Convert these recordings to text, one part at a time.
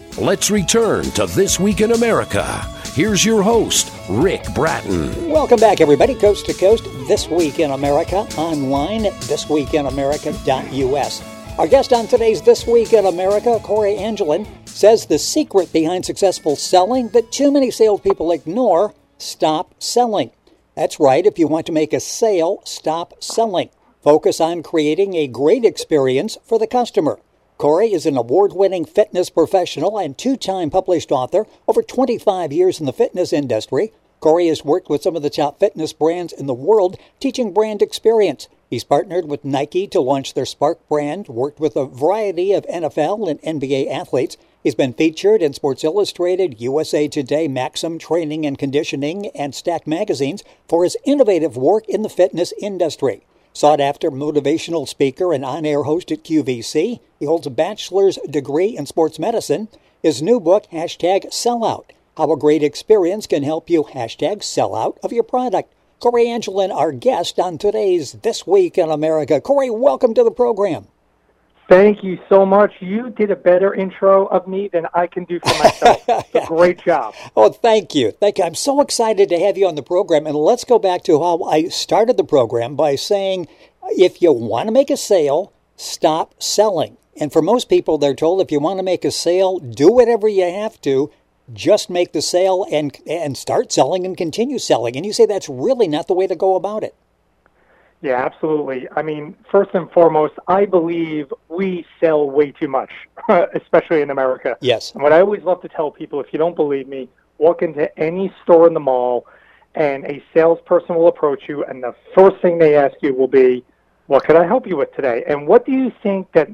Let's return to This Week in America. Here's your host, Rick Bratton. Welcome back, everybody, coast to coast. This Week in America, online, thisweekinamerica.us. Our guest on today's This Week in America, Corey Angelin, says the secret behind successful selling that too many salespeople ignore: stop selling. That's right. If you want to make a sale, stop selling. Focus on creating a great experience for the customer. Corey is an award-winning fitness professional and two-time published author, over 25 years in the fitness industry. Corey has worked with some of the top fitness brands in the world, teaching brand experience. He's partnered with Nike to launch their Spark brand, worked with a variety of NFL and NBA athletes. He's been featured in Sports Illustrated, USA Today, Maxim Training and Conditioning, and Stack magazines for his innovative work in the fitness industry. Sought-after motivational speaker and on-air host at QVC, he holds a bachelor's degree in sports medicine. His new book, #Sellout, How a Great Experience Can Help You, #Sellout of Your Product. Corey Angelin, our guest on today's This Week in America. Corey, welcome to the program. Thank you so much. You did a better intro of me than I can do for myself. Yeah. Great job. Oh, thank you. Thank you. I'm so excited to have you on the program. And let's go back to how I started the program by saying, if you want to make a sale, stop selling. And for most people, they're told if you want to make a sale, do whatever you have to, just make the sale and start selling and continue selling. And you say that's really not the way to go about it. Yeah, absolutely. I mean, first and foremost, I believe we sell way too much, especially in America. Yes. And what I always love to tell people, if you don't believe me, walk into any store in the mall and a salesperson will approach you, and the first thing they ask you will be, what could I help you with today? And what do you think that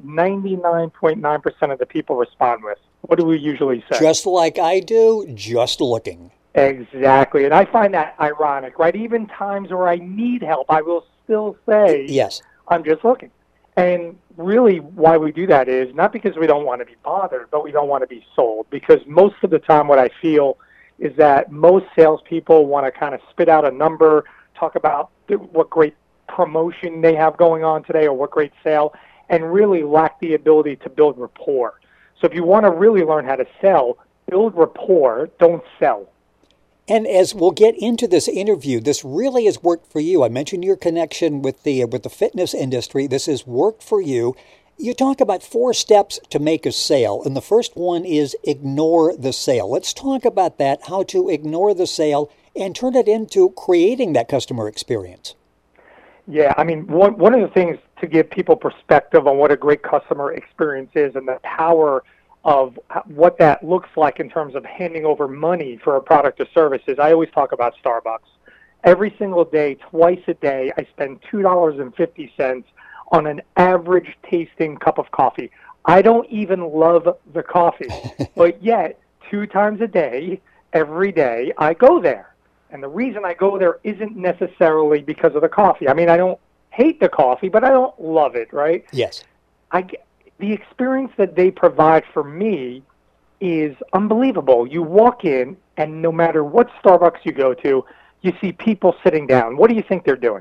99.9% of the people respond with? What do we usually say? Just like I do, just looking. Exactly. And I find that ironic, right? Even times where I need help, I will still say, yes, I'm just looking. And really why we do that is not because we don't want to be bothered, but we don't want to be sold. Because most of the time what I feel is that most salespeople want to kind of spit out a number, talk about what great promotion they have going on today or what great sale, and really lack the ability to build rapport. So if you want to really learn how to sell, build rapport, don't sell. And as we'll get into this interview, this really has worked for you. I mentioned your connection with the fitness industry. This has worked for you. You talk about 4 steps to make a sale, and the first one is ignore the sale. Let's talk about that, how to ignore the sale and turn it into creating that customer experience. Yeah, I mean, one of the things to give people perspective on what a great customer experience is and the power of what that looks like in terms of handing over money for a product or service is, I always talk about Starbucks. Every single day, twice a day, I spend $2.50 on an average tasting cup of coffee. I don't even love the coffee, but yet 2 times a day, every day, I go there. And the reason I go there isn't necessarily because of the coffee. I mean, I don't hate the coffee, but I don't love it, right? Yes. The experience that they provide for me is unbelievable. You walk in, and no matter what Starbucks you go to, you see people sitting down. What do you think they're doing?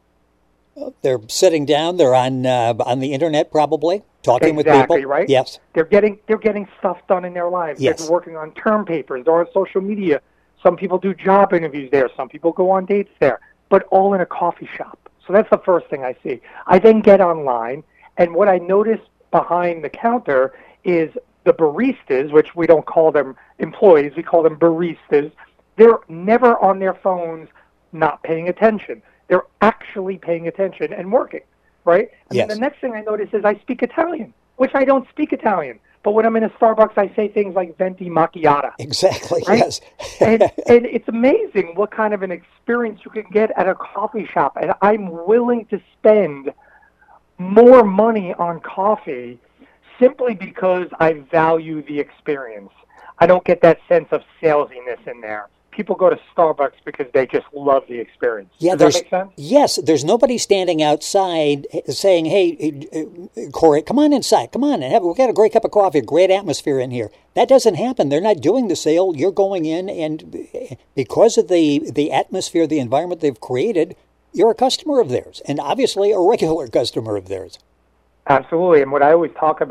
They're sitting down. They're on the internet, probably talking with people. Exactly, right? Yes. They're getting stuff done in their lives. Yes. They're working on term papers. They're on social media. Some people do job interviews there. Some people go on dates there. But all in a coffee shop. So that's the first thing I see. I then get online, and what I notice behind the counter is the baristas, which we don't call them employees, we call them baristas. They're never on their phones not paying attention. They're actually paying attention and working, right? And yes. then the next thing I notice is I speak Italian, which I don't speak Italian. But when I'm in a Starbucks, I say things like venti macchiato. Exactly, right? Yes. and it's amazing what kind of an experience you can get at a coffee shop. And I'm willing to spend more money on coffee simply because I value the experience. I don't get that sense of salesiness in there. People go to Starbucks because they just love the experience. Yeah, Does that make sense? Yes, there's nobody standing outside saying, hey, Corey, come on inside. Come on, we've got a great cup of coffee, a great atmosphere in here. That doesn't happen. They're not doing the sale. You're going in, and because of the atmosphere, the environment they've created, you're a customer of theirs, and obviously a regular customer of theirs. Absolutely. And what I always talk about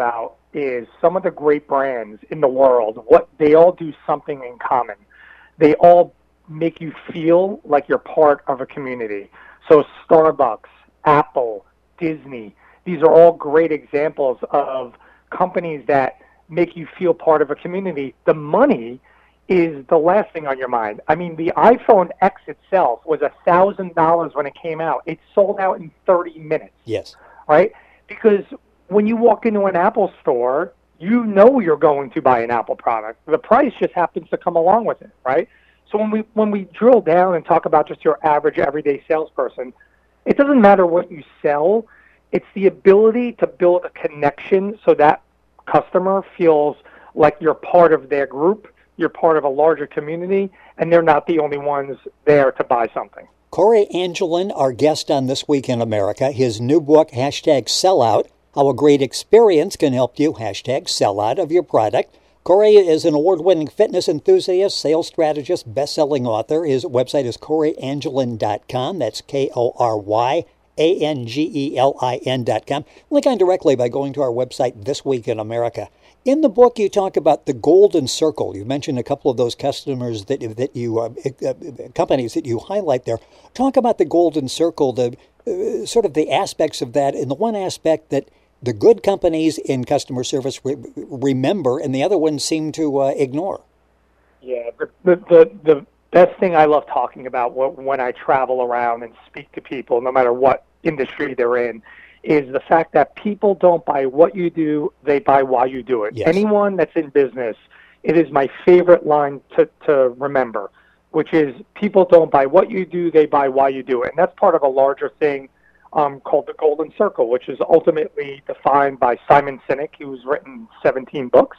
is some of the great brands in the world, what they all do something in common. They all make you feel like you're part of a community. So Starbucks, Apple, Disney, these are all great examples of companies that make you feel part of a community. The money is the last thing on your mind. I mean, the iPhone X itself was $1,000 when it came out. It sold out in 30 minutes. Yes. Right? Because when you walk into an Apple store, you know you're going to buy an Apple product. The price just happens to come along with it, right? So when we drill down and talk about just your average everyday salesperson, it doesn't matter what you sell. It's the ability to build a connection so that customer feels like you're part of their group, you're part of a larger community, and they're not the only ones there to buy something. Corey Angelin, our guest on This Week in America, his new book, #Sellout, How a Great Experience Can Help You, #Sellout of your product. Corey is an award-winning fitness enthusiast, sales strategist, best-selling author. His website is CoreyAngelin.com. That's KoreyAngelin.com. Link on directly by going to our website, This Week in America. In the book, you talk about the golden circle. You mentioned a couple of those customers companies that you highlight there. Talk about the golden circle, the sort of the aspects of that, and the one aspect that the good companies in customer service remember, and the other ones seem to ignore. Yeah, the best thing I love talking about when I travel around and speak to people, no matter what industry they're in, is the fact that people don't buy what you do, they buy why you do it. Yes. Anyone that's in business, it is my favorite line to remember, which is people don't buy what you do, they buy why you do it. And that's part of a larger thing called the Golden Circle, which is ultimately defined by Simon Sinek, who's written 17 books.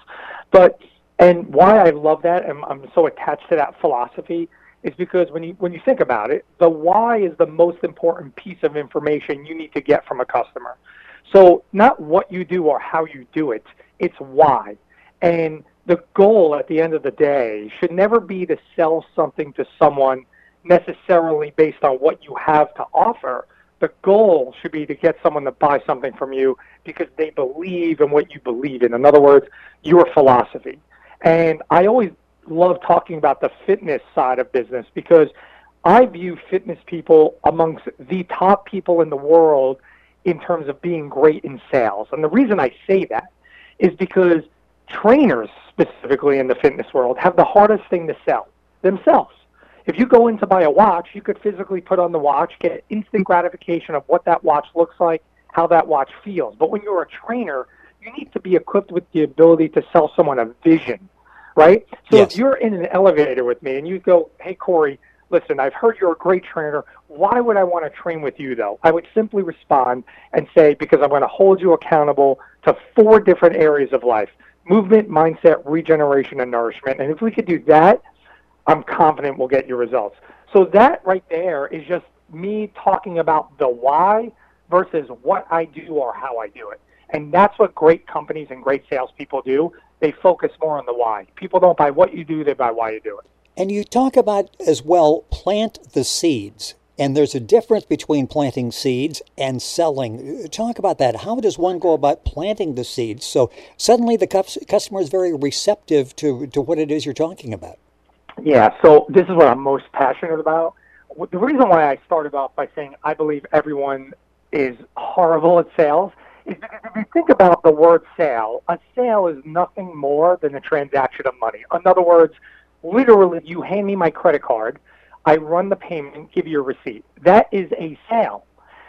And why I love that, and I'm so attached to that philosophy, is because when you think about it, the why is the most important piece of information you need to get from a customer. So not what you do or how you do it, it's why. And the goal at the end of the day should never be to sell something to someone necessarily based on what you have to offer. The goal should be to get someone to buy something from you because they believe in what you believe in. In other words, your philosophy. And I always love talking about the fitness side of business because I view fitness people amongst the top people in the world in terms of being great in sales. And the reason I say that is because trainers, specifically in the fitness world, have the hardest thing to sell, themselves. If you go in to buy a watch, you could physically put on the watch, get instant gratification of what that watch looks like, how that watch feels. But when you're a trainer, you need to be equipped with the ability to sell someone a vision, right? So Yes. If you're in an elevator with me and you go, hey, Corey, listen, I've heard you're a great trainer. Why would I want to train with you, though? I would simply respond and say, because I'm going to hold you accountable to 4 different areas of life: movement, mindset, regeneration, and nourishment. And if we could do that, I'm confident we'll get your results. So that right there is just me talking about the why versus what I do or how I do it. And that's what great companies and great salespeople do. They focus more on the why. People don't buy what you do, they buy why you do it. And you talk about, as well, plant the seeds. And there's a difference between planting seeds and selling. Talk about that. How does one go about planting the seeds so suddenly the customer is very receptive to what it is you're talking about? Yeah, so this is what I'm most passionate about. The reason why I started off by saying I believe everyone is horrible at sales is because if you think about the word sale, a sale is nothing more than a transaction of money. In other words, literally, you hand me my credit card, I run the payment, give you a receipt. That is a sale.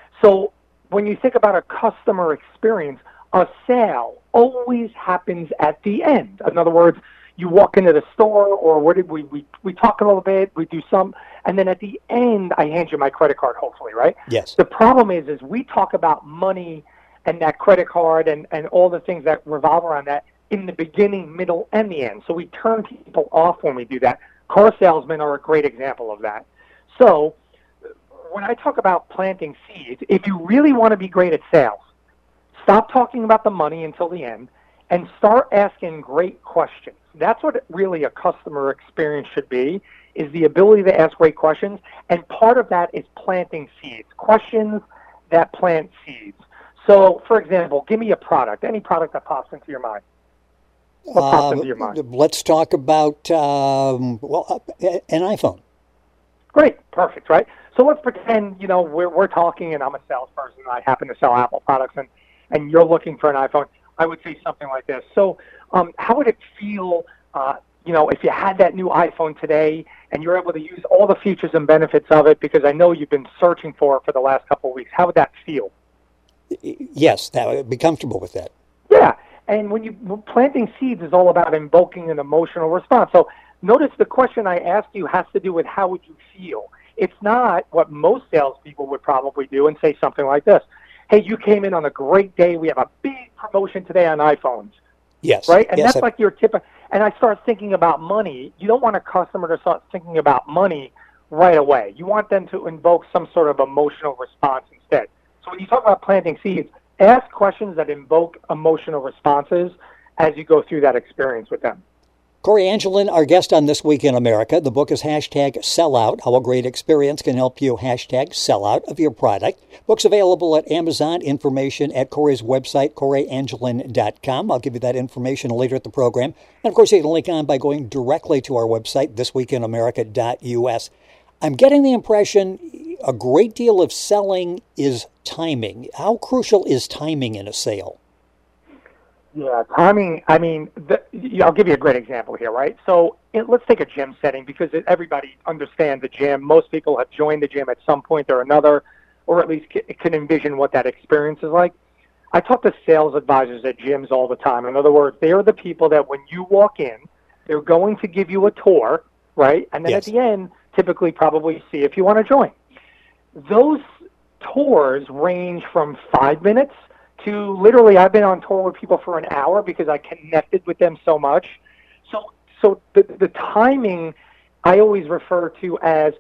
So when you think about a customer experience, a sale always happens at the end. In other words, you walk into the store, or what did we talk a little bit, we do some, and then at the end, I hand you my credit card, hopefully, right? Yes. The problem is we talk about money and that credit card and all the things that revolve around that in the beginning, middle, and the end. So we turn people off when we do that. Car salesmen are a great example of that. So when I talk about planting seeds, if you really want to be great at sales, stop talking about the money until the end and start asking great questions. That's what really a customer experience should be, is the ability to ask great questions. And part of that is planting seeds, questions that plant seeds. So, for example, give me a product, any product that pops into your mind. What pops into your mind? Let's talk about, an iPhone. Great, perfect, right? So let's pretend, we're talking and I'm a salesperson and I happen to sell Apple products and you're looking for an iPhone. I would say something like this. So how would it feel, if you had that new iPhone today and you're able to use all the features and benefits of it, because I know you've been searching for the last couple of weeks. How would that feel? Yes, that would be comfortable with that. Yeah, and planting seeds is all about invoking an emotional response. So notice the question I asked you has to do with how would you feel. It's not what most salespeople would probably do and say something like this. Hey, you came in on a great day. We have a big promotion today on iPhones. Yes. Right? And yes, that's like your tip. And I start thinking about money. You don't want a customer to start thinking about money right away. You want them to invoke some sort of emotional response instead. So when you talk about planting seeds, ask questions that invoke emotional responses as you go through that experience with them. Corey Angelin, our guest on This Week in America. The book is #Sellout, How a Great Experience Can Help You #Sellout of your product. Book's available at Amazon. Information at Corey's website, CoreyAngelin.com. I'll give you that information later at the program. And, of course, you can link on by going directly to our website, thisweekinamerica.us. I'm getting the impression a great deal of selling is timing. How crucial is timing in a sale? Yeah, timing, I'll give you a great example here, right? So let's take a gym setting because everybody understands the gym. Most people have joined the gym at some point or another, or at least can envision what that experience is like. I talk to sales advisors at gyms all the time. In other words, they are the people that when you walk in, they're going to give you a tour, right? And then Yes. at the end, typically probably see if you want to join. Those tours range from 5 minutes to literally, I've been on tour with people for an hour because I connected with them so much. So the timing I always refer to as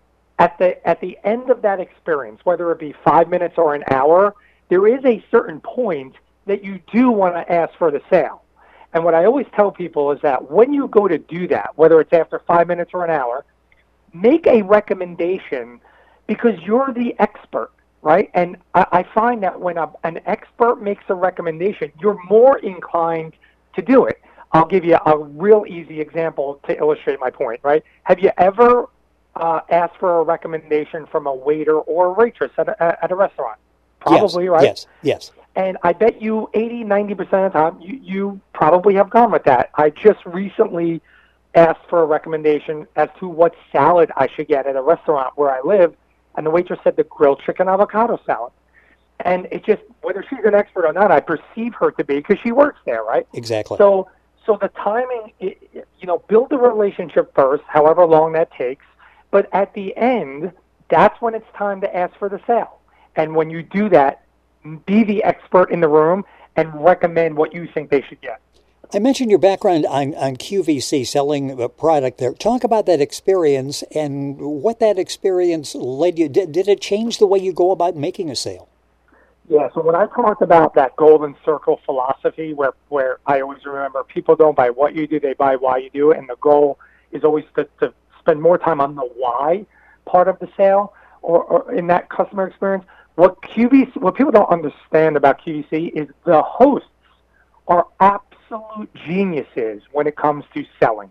at the end of that experience, whether it be 5 minutes or an hour, there is a certain point that you do want to ask for the sale. And what I always tell people is that when you go to do that, whether it's after 5 minutes or an hour, make a recommendation because you're the expert. Right? And I find that when an expert makes a recommendation, you're more inclined to do it. I'll give you a real easy example to illustrate my point, right? Have you ever asked for a recommendation from a waiter or a waitress at a restaurant? Probably, yes. right? Yes. And I bet you 80-90% of the time, you probably have gone with that. I just recently asked for a recommendation as to what salad I should get at a restaurant where I live, and the waitress said the grilled chicken avocado salad. And it just, whether she's an expert or not, I perceive her to be because she works there, right? Exactly. So the timing, build the relationship first, however long that takes. But at the end, that's when it's time to ask for the sale. And when you do that, be the expert in the room and recommend what you think they should get. I mentioned your background on QVC, selling a product there. Talk about that experience and what that experience led you. Did it change the way you go about making a sale? Yeah, so when I talked about that golden circle philosophy where I always remember people don't buy what you do, they buy why you do it, and the goal is always to spend more time on the why part of the sale or in that customer experience. What people don't understand about QVC is the hosts are absolute geniuses when it comes to selling.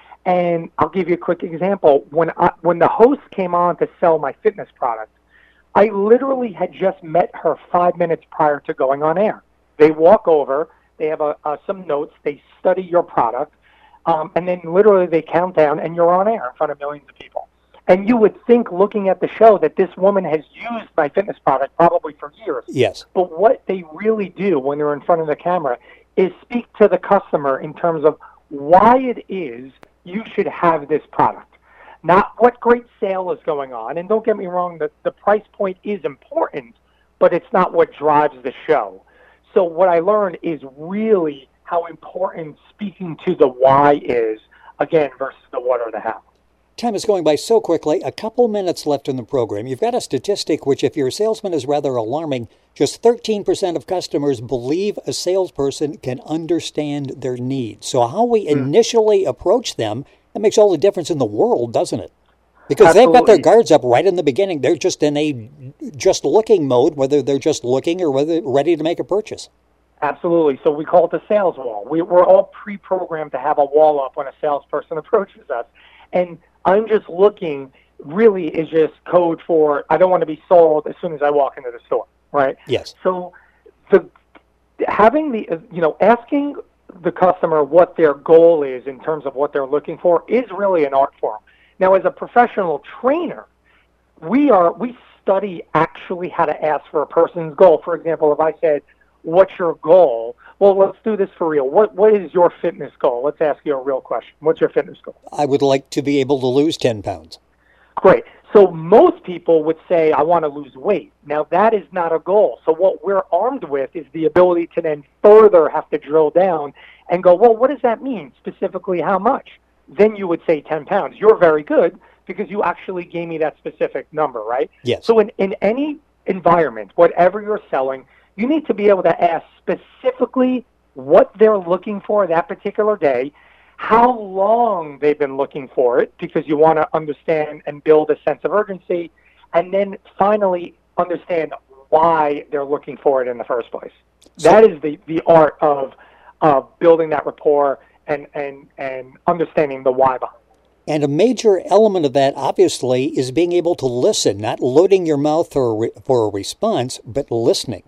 And I'll give you a quick example. When the host came on to sell my fitness product, I literally had just met her 5 minutes prior to going on air. They walk over, they have some notes, they study your product, and then literally they count down and you're on air in front of millions of people. And you would think, looking at the show, that this woman has used my fitness product probably for years. Yes. But what they really do when they're in front of the camera is speak to the customer in terms of why it is you should have this product. Not what great sale is going on. And don't get me wrong, the price point is important, but it's not what drives the show. So what I learned is really how important speaking to the why is, again, versus the what or the how. Time is going by so quickly. A couple minutes left in the program. You've got a statistic which, if you're a salesman, is rather alarming. Just 13% of customers believe a salesperson can understand their needs. So how we initially approach them, that makes all the difference in the world, doesn't it? Because Absolutely. they've got their guards up right in the beginning. They're just in a just looking mode, whether they're just looking or whether they're ready to make a purchase. Absolutely. So we call it the sales wall. We're all pre-programmed to have a wall up when a salesperson approaches us. And I'm just looking really is just code for I don't want to be sold as soon as I walk into the store, right? Yes. So asking the customer what their goal is in terms of what they're looking for is really an art form. Now, as a professional trainer, we study actually how to ask for a person's goal. For example, if I said, what's your goal? Well, let's do this for real. What is your fitness goal? Let's ask you a real question. What's your fitness goal? I would like to be able to lose 10 pounds. Great. So most people would say, I want to lose weight. Now, that is not a goal. So what we're armed with is the ability to then further have to drill down and go, well, what does that mean? Specifically, how much? Then you would say 10 pounds. You're very good because you actually gave me that specific number, right? Yes. So in any environment, whatever you're selling, you need to be able to ask specifically what they're looking for that particular day, how long they've been looking for it, because you want to understand and build a sense of urgency, and then finally understand why they're looking for it in the first place. So, that is the art of building that rapport and understanding the why behind it. And a major element of that, obviously, is being able to listen, not loading your mouth for a response, but listening.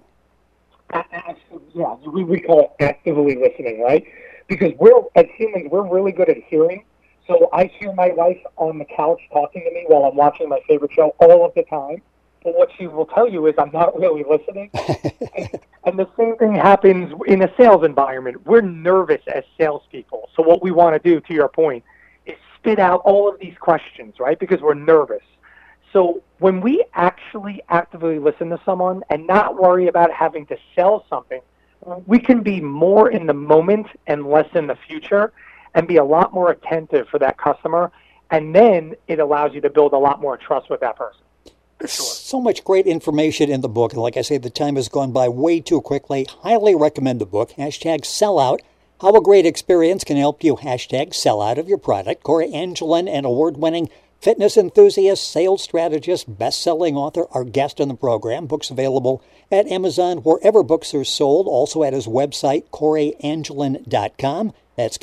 Yeah, we call it actively listening, right? Because as humans, we're really good at hearing. So I hear my wife on the couch talking to me while I'm watching my favorite show all of the time. But what she will tell you is I'm not really listening. And the same thing happens in a sales environment. We're nervous as salespeople. So what we want to do, to your point, is spit out all of these questions, right? Because we're nervous. So when we actually actively listen to someone and not worry about having to sell something, we can be more in the moment and less in the future and be a lot more attentive for that customer. And then it allows you to build a lot more trust with that person. For sure. So much great information in the book. And like I say, the time has gone by way too quickly. Highly recommend the book. #sellout. How a great experience can help you. #sellout of your product. Corey Angelin, an award-winning fitness enthusiast, sales strategist, best-selling author, our guest on the program. Books available at Amazon, wherever books are sold. Also at his website, CoreyAngelin.com. That's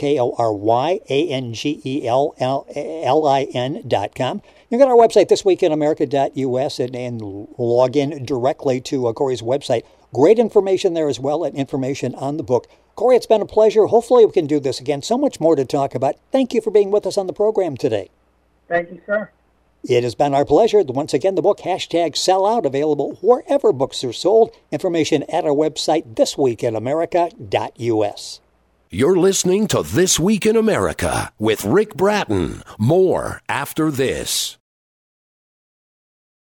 KoreyAngelin.com. You can go to our website, thisweekinamerica.us, and log in directly to Corey's website. Great information there as well, and information on the book. Corey, it's been a pleasure. Hopefully we can do this again. So much more to talk about. Thank you for being with us on the program today. Thank you, sir. It has been our pleasure. Once again, the book, #sellout, available wherever books are sold. Information at our website, thisweekinamerica.us. You're listening to This Week in America with Rick Bratton. More after this.